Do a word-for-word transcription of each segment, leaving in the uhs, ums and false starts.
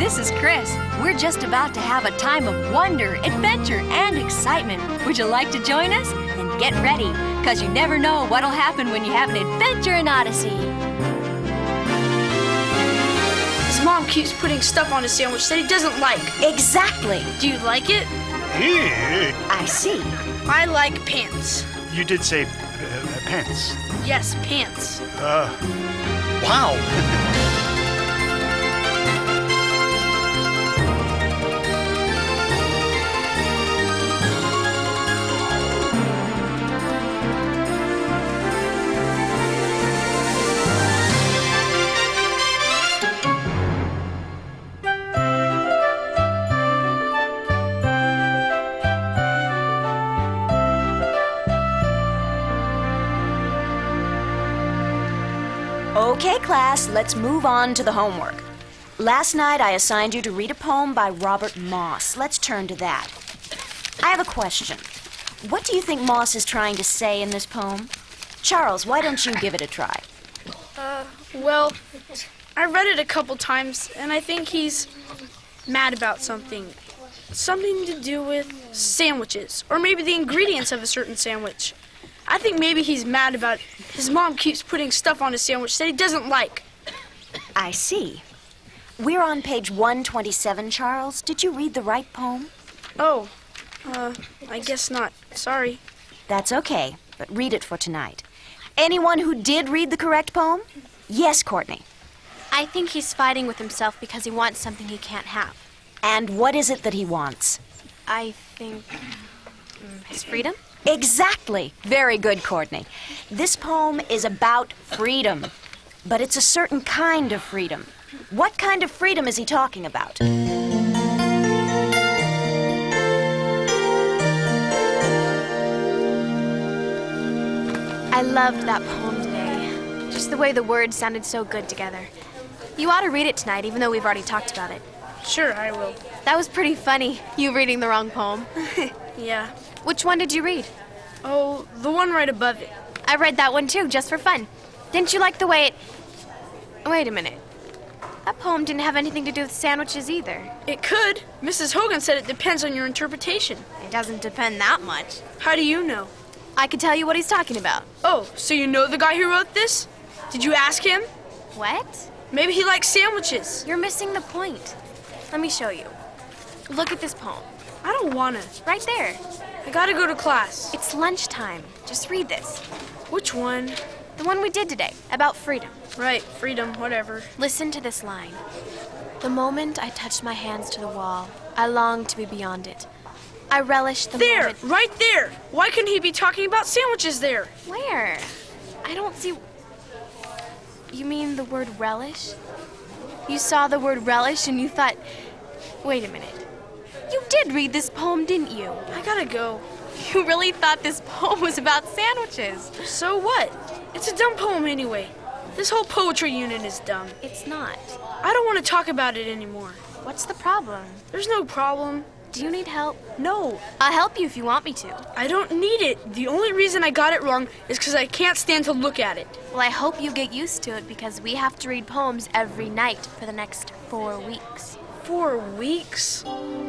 this is Chris. We're just about to have a time of wonder, adventure, and excitement. Would you like to join us? Then get ready, because you never know what'll happen when you have an adventure in Odyssey. His mom keeps putting stuff on his sandwich that he doesn't like. Exactly. Do you like it? Ew. I see. I like pants. You did say uh, pants. Yes, pants. Uh, wow. Okay, class, let's move on to the homework. Last night I assigned you to read a poem by Robert Moss. Let's turn to that. I have a question. What do you think Moss is trying to say in this poem? Charles, why don't you give it a try? Uh, well, I read it a couple times, and I think he's mad about something. Something to do with sandwiches, or maybe the ingredients of a certain sandwich. I think maybe he's mad about his mom keeps putting stuff on his sandwich that he doesn't like. I see. We're on page one twenty-seven, Charles. Did you read the right poem? Oh, uh, I guess not. Sorry. That's okay, but read it for tonight. Anyone who did read the correct poem? Yes, Courtney. I think he's fighting with himself because he wants something he can't have. And what is it that he wants? I think... mm, his freedom? Exactly. Very good, Courtney. This poem is about freedom, but it's a certain kind of freedom. What kind of freedom is he talking about? I loved that poem today. Just the way the words sounded so good together. You ought to read it tonight, even though we've already talked about it. Sure, I will. That was pretty funny, you reading the wrong poem. Yeah. Which one did you read? Oh, the one right above it. I read that one too, just for fun. Didn't you like the way it... Wait a minute. That poem didn't have anything to do with sandwiches either. It could. Missus Hogan said it depends on your interpretation. It doesn't depend that much. How do you know? I could tell you what he's talking about. Oh, so you know the guy who wrote this? Did you ask him? What? Maybe he likes sandwiches. You're missing the point. Let me show you. Look at this poem. I don't wanna. Right there. I gotta go to class. It's lunchtime. Just read this. Which one? The one we did today, about freedom. Right, freedom, whatever. Listen to this line. The moment I touched my hands to the wall, I longed to be beyond it. I relished the There, moment... right there. Why couldn't he be talking about sandwiches there? Where? I don't see... You mean the word relish? You saw the word relish and you thought... Wait a minute. You did read this poem, didn't you? I gotta go. You really thought this poem was about sandwiches. So what? It's a dumb poem anyway. This whole poetry unit is dumb. It's not. I don't want to talk about it anymore. What's the problem? There's no problem. Do you need help? No. I'll help you if you want me to. I don't need it. The only reason I got it wrong is because I can't stand to look at it. Well, I hope you get used to it because we have to read poems every night for the next four weeks. Four weeks?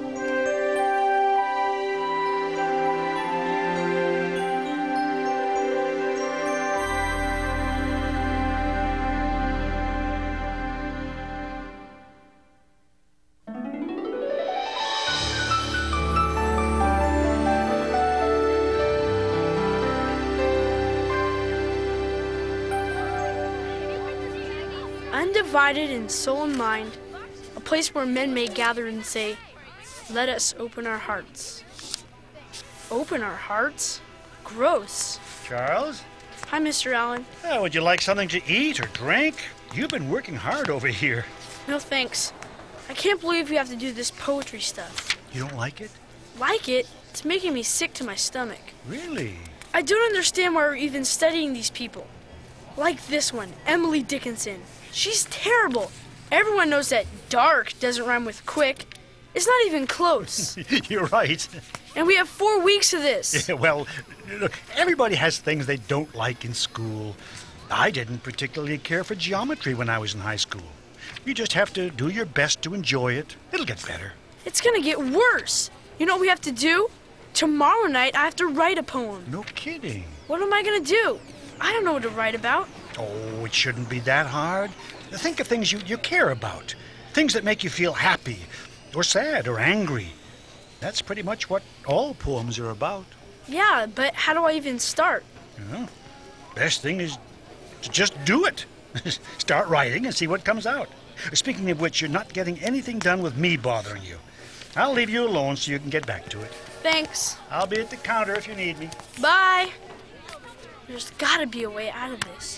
Undivided in soul and mind, a place where men may gather and say, let us open our hearts. Open our hearts? Gross. Charles? Hi, Mister Allen. Uh, would you like something to eat or drink? You've been working hard over here. No thanks. I can't believe we have to do this poetry stuff. You don't like it? Like it? It's making me sick to my stomach. Really? I don't understand why we're even studying these people. Like this one, Emily Dickinson. She's terrible. Everyone knows that dark doesn't rhyme with quick. It's not even close. You're right. And we have four weeks of this. Yeah, well, look, everybody has things they don't like in school. I didn't particularly care for geometry when I was in high school. You just have to do your best to enjoy it. It'll get better. It's gonna get worse. You know what we have to do? Tomorrow night, I have to write a poem. No kidding. What am I gonna do? I don't know what to write about. Oh, it shouldn't be that hard. Think of things you, you care about. Things that make you feel happy, or sad, or angry. That's pretty much what all poems are about. Yeah, but how do I even start? Well, best thing is to just do it. Start writing and see what comes out. Speaking of which, you're not getting anything done with me bothering you. I'll leave you alone so you can get back to it. Thanks. I'll be at the counter if you need me. Bye. There's gotta be a way out of this.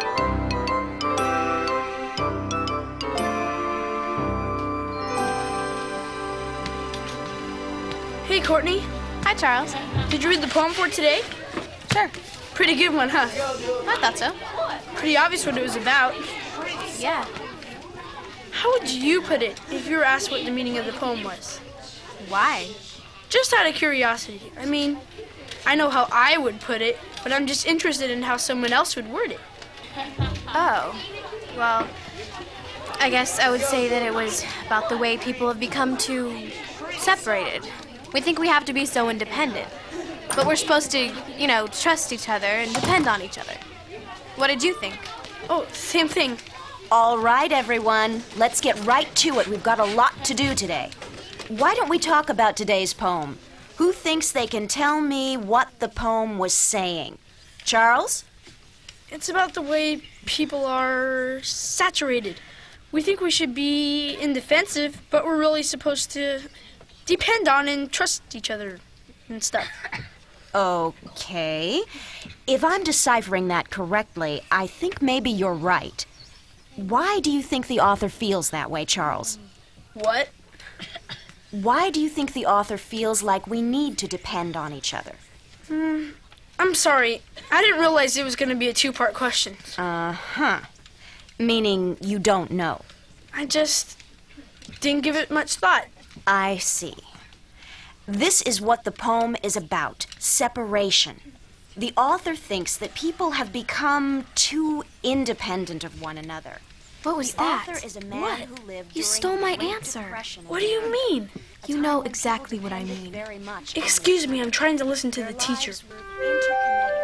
Hey, Courtney. Hi, Charles. Did you read the poem for today? Sure. Pretty good one, huh? I thought so. Pretty obvious what it was about. Yeah. How would you put it if you were asked what the meaning of the poem was? Why? Just out of curiosity. I mean, I know how I would put it, but I'm just interested in how someone else would word it. Oh. Well, I guess I would say that it was about the way people have become too separated. We think we have to be so independent, but we're supposed to, you know, trust each other and depend on each other. What did you think? Oh, same thing. All right, everyone. Let's get right to it. We've got a lot to do today. Why don't we talk about today's poem? Who thinks they can tell me what the poem was saying? Charles? It's about the way people are saturated. We think we should be indefensive, but we're really supposed to depend on and trust each other and stuff. Okay. If I'm deciphering that correctly, I think maybe you're right. Why do you think the author feels that way, Charles? What? Why do you think the author feels like we need to depend on each other? Hmm. I'm sorry. I didn't realize it was going to be a two-part question. Uh-huh. Meaning you don't know. I just didn't give it much thought. I see. This is what the poem is about, separation. The author thinks that people have become too independent of one another. What was the that? author is a man What? who lived You during stole the my Great answer. Depression of What do you America. mean? A You time know when exactly people what I depended mean. very much on Excuse each me, I'm trying to listen to other. the Their teacher. lives were interconnected.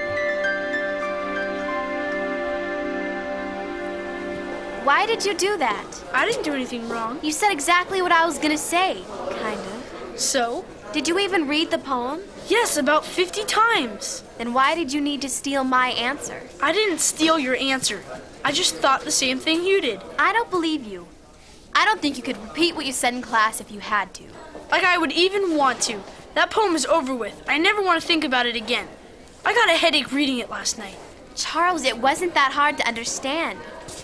Why did you do that? I didn't do anything wrong. You said exactly what I was gonna say. Kind of. So? Did you even read the poem? Yes, about fifty times. Then why did you need to steal my answer? I didn't steal your answer. I just thought the same thing you did. I don't believe you. I don't think you could repeat what you said in class if you had to. Like I would even want to. That poem is over with. I never want to think about it again. I got a headache reading it last night. Charles, it wasn't that hard to understand.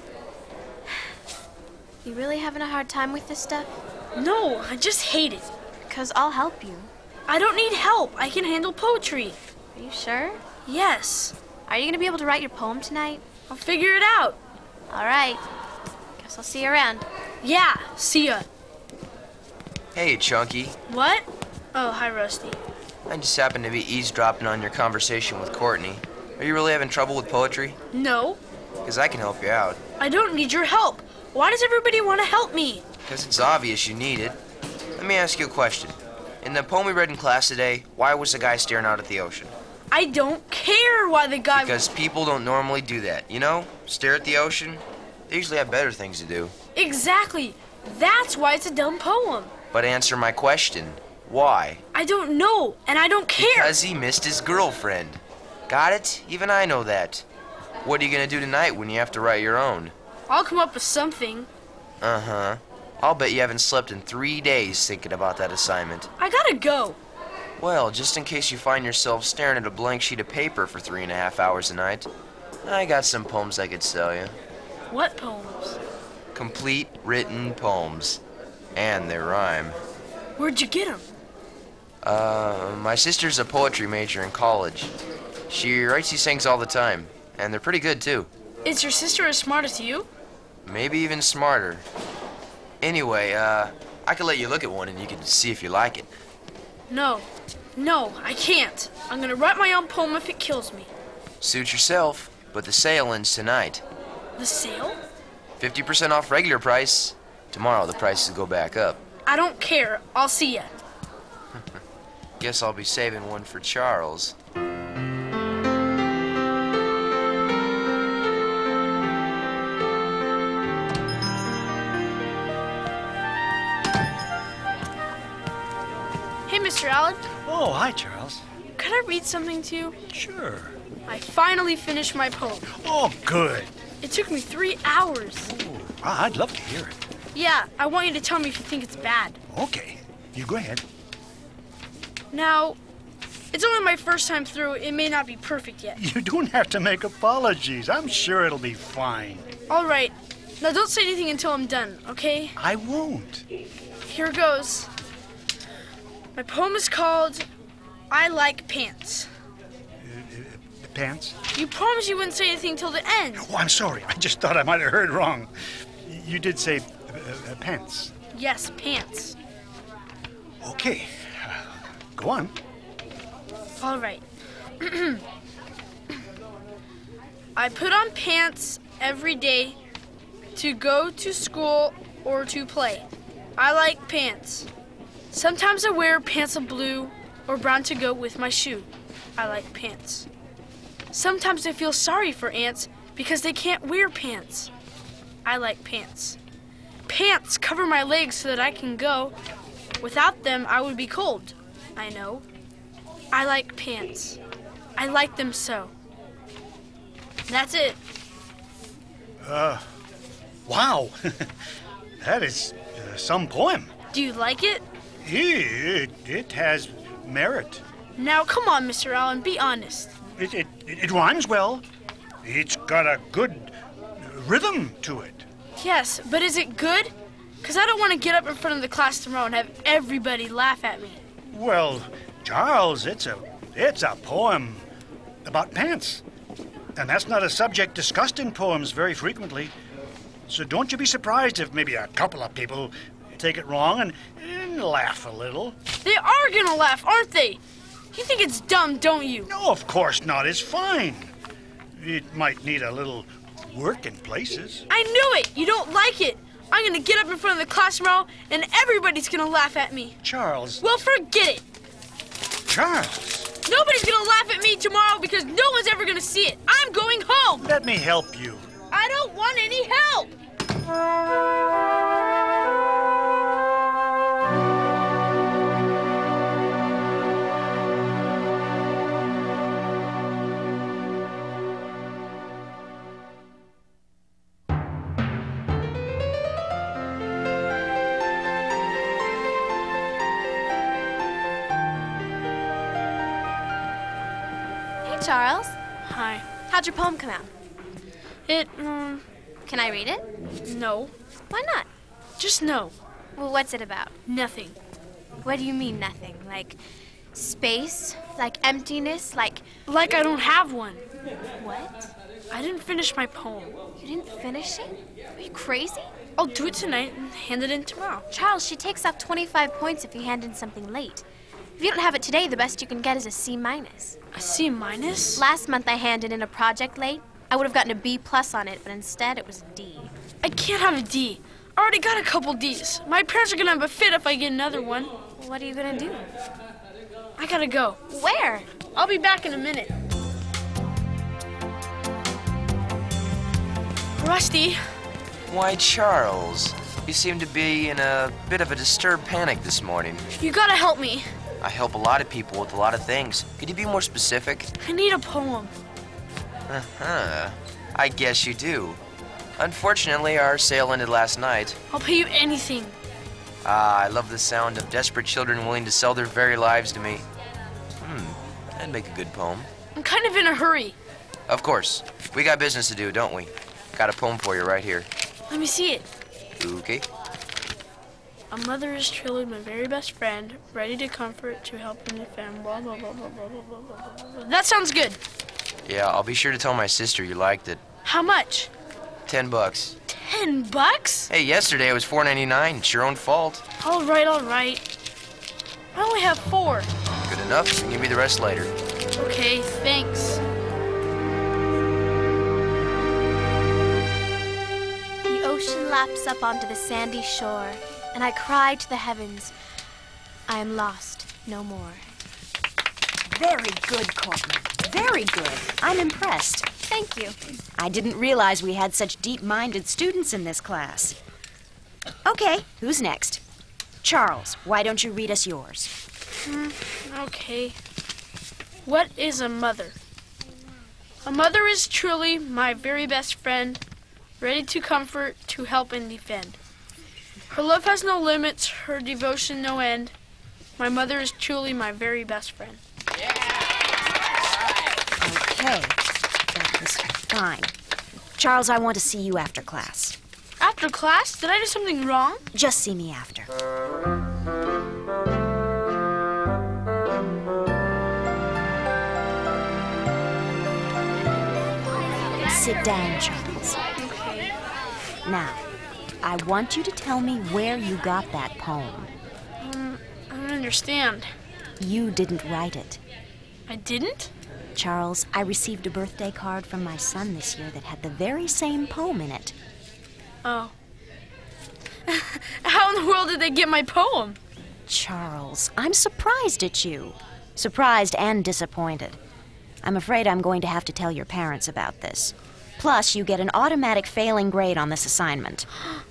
You really having a hard time with this stuff? No, I just hate it. Because I'll help you. I don't need help. I can handle poetry. Are you sure? Yes. Are you going to be able to write your poem tonight? I'll figure it out. All right. Guess I'll see you around. Yeah, see ya. Hey, Chunky. What? Oh, hi, Rusty. I just happened to be eavesdropping on your conversation with Courtney. Are you really having trouble with poetry? No, Because I can help you out. I don't need your help. Why does everybody want to help me? Because it's obvious you need it. Let me ask you a question. In the poem we read in class today, why was the guy staring out at the ocean? I don't care why the guy... Because people don't normally do that, you know? Stare at the ocean. They usually have better things to do. Exactly. That's why it's a dumb poem. But answer my question. Why? I don't know, and I don't care. Because he missed his girlfriend. Got it? Even I know that. What are you gonna do tonight when you have to write your own? I'll come up with something. Uh-huh. I'll bet you haven't slept in three days thinking about that assignment. I gotta go. Well, just in case you find yourself staring at a blank sheet of paper for three and a half hours a night, I got some poems I could sell you. What poems? Complete written poems. And they rhyme. Where'd you get them? Uh, my sister's a poetry major in college. She writes these things all the time, and they're pretty good, too. Is your sister as smart as you? Maybe even smarter. Anyway, uh, I could let you look at one and you can see if you like it. No. No, I can't. I'm gonna write my own poem if it kills me. Suit yourself, but the sale ends tonight. The sale? fifty percent off regular price. Tomorrow the prices go back up. I don't care. I'll see ya. Guess I'll be saving one for Charles. Hey, Mister Allen. Oh, hi, Charles. Could I read something to you? Sure. I finally finished my poem. Oh, good. It took me three hours. Ooh, I'd love to hear it. Yeah, I want you to tell me if you think it's bad. Okay, you go ahead. Now, it's only my first time through. It may not be perfect yet. You don't have to make apologies. I'm sure it'll be fine. All right. Now, don't say anything until I'm done, okay? I won't. Here goes. My poem is called I Like Pants. Pants? You promised you wouldn't say anything till the end. Oh, I'm sorry. I just thought I might have heard wrong. You did say uh, uh, pants. Yes, pants. Okay. Uh, go on. All right. I put on pants every day to go to school or to play. I like pants. Sometimes I wear pants of blue or brown to go with my shoe. I like pants. Sometimes I feel sorry for ants because they can't wear pants. I like pants. Pants cover my legs so that I can go. Without them, I would be cold. I know. I like pants. I like them so. That's it. Uh, wow. That is uh, some poem. Do you like it? It, it has merit. Now, come on, Mister Allen, be honest. It, it, it rhymes well. It's got a good rhythm to it. Yes, but is it good? Because I don't want to get up in front of the class tomorrow and have everybody laugh at me. Well, Charles, it's a it's a poem about pants. And that's not a subject discussed in poems very frequently. So don't you be surprised if maybe a couple of people take it wrong and, and laugh a little. They are going to laugh, aren't they? You think it's dumb, don't you? No, of course not. It's fine. It might need a little work in places. I knew it. You don't like it. I'm going to get up in front of the class tomorrow and everybody's going to laugh at me. Charles. Well, forget it. Charles. Nobody's going to laugh at me tomorrow because no one's ever going to see it. I'm going home. Let me help you. I don't want any help. Charles, Hi. how'd your poem come out? It, um, Can I read it? no. Why not? Just no. Well, what's it about? Nothing. What do you mean nothing? Like space? Like emptiness? Like Like I don't have one. what? I didn't finish my poem. You didn't finish it? Are you crazy? I'll do it tonight and hand it in tomorrow. Charles, she takes off twenty-five points if you hand in something late. If you don't have it today, the best you can get is a C minus. A C minus? Last month I handed in a project late. I would have gotten a B plus on it, but instead it was a D. I can't have a D. I already got a couple D's. My parents are gonna have a fit if I get another one. What are you gonna do? I gotta go. Where? I'll be back in a minute. Rusty, Why, Charles, you seem to be in a bit of a disturbed panic this morning. you gotta help me. I help a lot of people with a lot of things. Could you be more specific? I need a poem. Uh-huh. I guess you do. Unfortunately, our sale ended last night. I'll pay you anything. Ah, I love the sound of desperate children willing to sell their very lives to me. Hmm, that'd make a good poem. I'm kind of in a hurry. Of course. We got business to do, don't we? Got a poem for you right here. Let me see it. Okay. A mother is truly my very best friend, ready to comfort, to help in the family, blah, blah, blah, blah, blah, blah, blah, blah, blah. That sounds good. Yeah, I'll be sure to tell my sister you liked it. How much? Ten bucks. Ten bucks? Hey, yesterday it was four ninety-nine. It's your own fault. All right, all right. I only have four. Good enough. You can give me the rest later. Okay, thanks. The collapse up onto the sandy shore, and I cry to the heavens, I am lost no more. Very good, Courtney. Very good. I'm impressed. Thank you. I didn't realize we had such deep-minded students in this class. Okay, who's next? Charles, why don't you read us yours? Hmm, okay. What is a mother? A mother is truly my very best friend, ready to comfort, to help, and defend. Her love has no limits, her devotion no end. My mother is truly my very best friend. Okay, that was fine. Charles, I want to see you after class. After class? Did I do something wrong? Just see me after. Sit down, Charles. Okay. Now, I want you to tell me where you got that poem. Um, I don't understand. You didn't write it. I didn't? Charles, I received a birthday card from my son this year that had the very same poem in it. Oh. How in the world did they get my poem? Charles, I'm surprised at you. Surprised and disappointed. I'm afraid I'm going to have to tell your parents about this. Plus, you get an automatic failing grade on this assignment.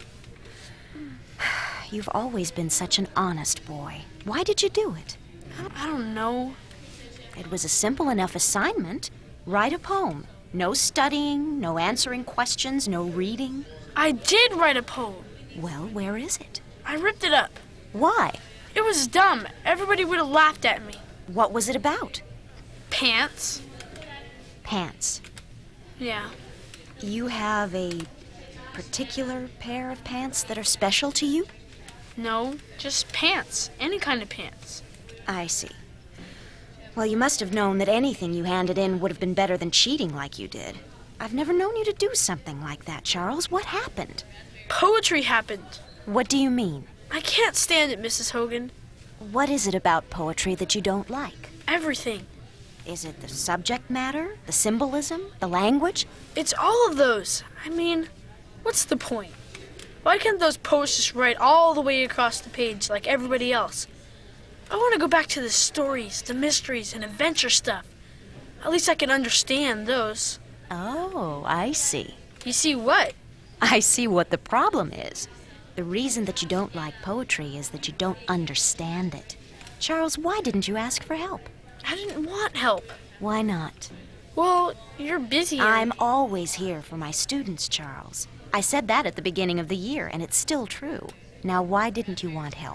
You've always been such an honest boy. Why did you do it? I don't know. It was a simple enough assignment. Write a poem. No studying, no answering questions, no reading. I did write a poem. Well, where is it? I ripped it up. Why? It was dumb. Everybody would have laughed at me. What was it about? Pants. Pants. Yeah. You have a particular pair of pants that are special to you? No, just pants. Any kind of pants. I see. Well, you must have known that anything you handed in would have been better than cheating like you did. I've never known you to do something like that, Charles. What happened? Poetry happened. What do you mean? I can't stand it, Missus Hogan. What is it about poetry that you don't like? Everything. Is it the subject matter, the symbolism, the language? It's all of those. I mean, what's the point? Why can't those poets just write all the way across the page like everybody else? I want to go back to the stories, the mysteries, and adventure stuff. At least I can understand those. Oh, I see. You see what? I see what the problem is. The reason that you don't like poetry is that you don't understand it. Charles, why didn't you ask for help? I didn't want help. Why not? Well, you're busy. and- I'm always here for my students, Charles. I said that at the beginning of the year, and it's still true. Now, why didn't you want help?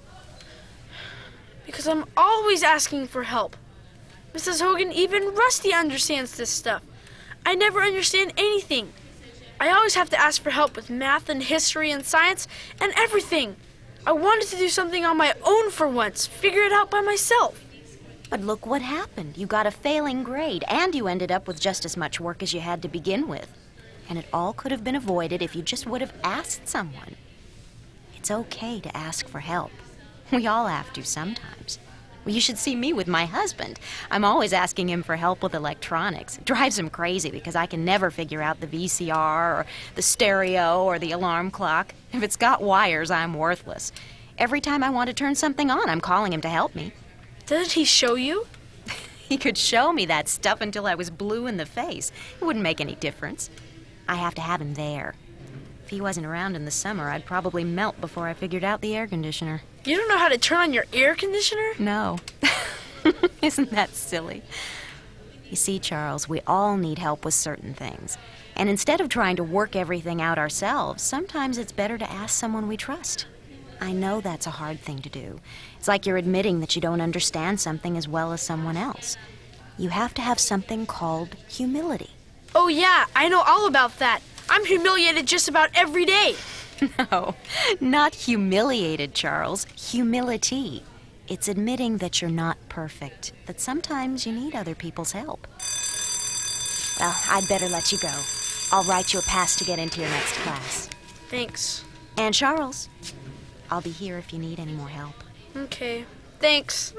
Because I'm always asking for help. Missus Hogan, even Rusty understands this stuff. I never understand anything. I always have to ask for help with math and history and science and everything. I wanted to do something on my own for once, figure it out by myself. But look what happened. You got a failing grade, and you ended up with just as much work as you had to begin with. And it all could have been avoided if you just would have asked someone. It's okay to ask for help. We all have to sometimes. Well, you should see me with my husband. I'm always asking him for help with electronics. It drives him crazy because I can never figure out the V C R or the stereo or the alarm clock. If it's got wires, I'm worthless. Every time I want to turn something on, I'm calling him to help me. Didn't he show you? He could show me that stuff until I was blue in the face. It wouldn't make any difference. I have to have him there. If he wasn't around in the summer, I'd probably melt before I figured out the air conditioner. You don't know how to turn on your air conditioner? No. Isn't that silly? You see, Charles, we all need help with certain things. And instead of trying to work everything out ourselves, sometimes it's better to ask someone we trust. I know that's a hard thing to do. It's like you're admitting that you don't understand something as well as someone else. You have to have something called humility. Oh, yeah, I know all about that. I'm humiliated just about every day. No, not humiliated, Charles. Humility. It's admitting that you're not perfect, that sometimes you need other people's help. Well, I'd better let you go. I'll write you a pass to get into your next class. Thanks. And Charles, I'll be here if you need any more help. Okay, thanks.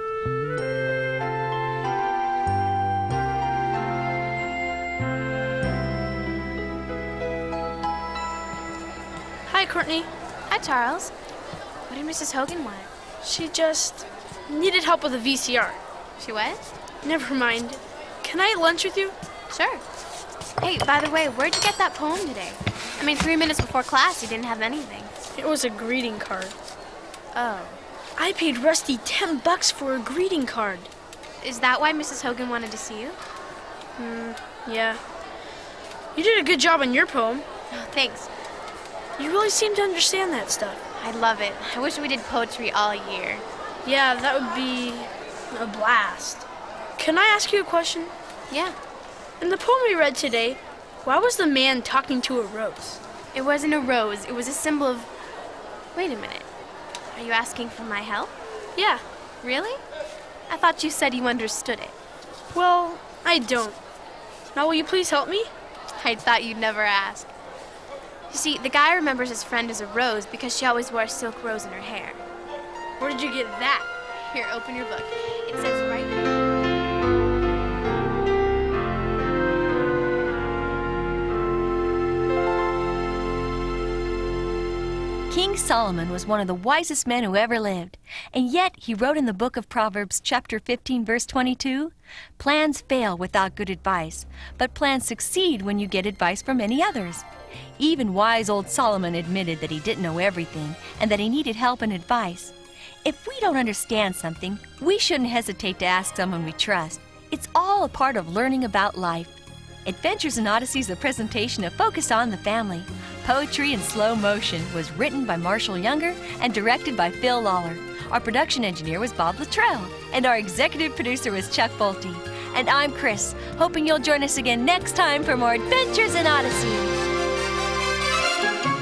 Hi, Courtney. Hi, Charles. What did Missus Hogan want? She just needed help with a V C R. She what? Never mind. Can I eat lunch with you? Sure. Hey, by the way, where'd you get that poem today? I mean, three minutes before class, you didn't have anything. It was a greeting card. Oh. I paid Rusty ten bucks for a greeting card. Is that why Missus Hogan wanted to see you? Hmm, yeah. You did a good job on your poem. Oh, thanks. You really seem to understand that stuff. I love it. I wish we did poetry all year. Yeah, that would be a blast. Can I ask you a question? Yeah. In the poem we read today, why was the man talking to a rose? It wasn't a rose. It was a symbol of... Wait a minute. Are you asking for my help? Yeah. Really? I thought you said you understood it. Well, I don't. Now will you please help me? I thought you'd never ask. You see, the guy remembers his friend as a rose because she always wore a silk rose in her hair. Where did you get that? Here, open your book. It says right here. King Solomon was one of the wisest men who ever lived, and yet he wrote in the book of Proverbs, chapter fifteen, verse twenty-two, "Plans fail without good advice, but plans succeed when you get advice from many others." Even wise old Solomon admitted that he didn't know everything and that he needed help and advice. If we don't understand something, we shouldn't hesitate to ask someone we trust. It's all a part of learning about life. Adventures in Odyssey is a presentation of Focus on the Family. Poetry in Slow Motion was written by Marshall Younger and directed by Phil Lawler. Our production engineer was Bob Luttrell, and our executive producer was Chuck Bolte. And I'm Chris, hoping you'll join us again next time for more Adventures in Odyssey.